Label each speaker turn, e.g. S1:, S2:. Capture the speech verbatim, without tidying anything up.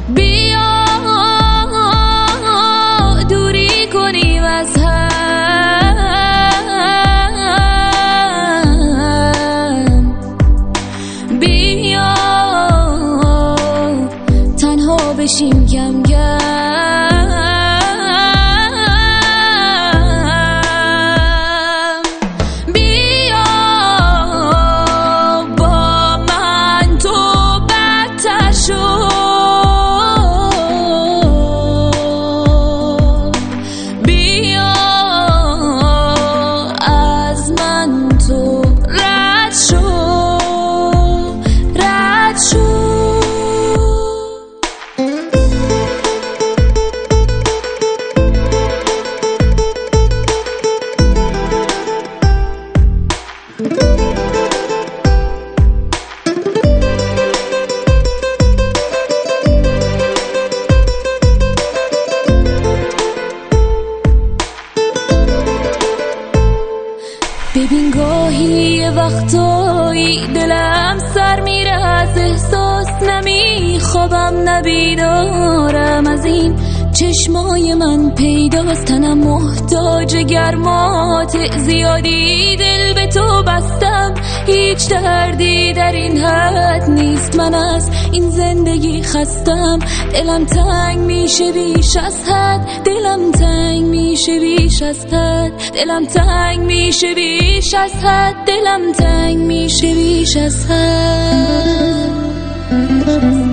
S1: بیا دوری کنیم از هم، بیا تنها بشیم کم کم، ببین گاهی وقتایی دلم سر میره از احساس، نمیخوابم نبیدارم از این چشمای من پیداست، تنم محتاج گرمات زیادی، دل به تو بستم هیچ دردی در این حد نیست، من از این زندگی خستم، دلم تنگ میشه بیش از حد، دلم تنگ میشه بیش از حد، دلم تنگ میشه بیش از حد، دلم تنگ میشه بیش از حد.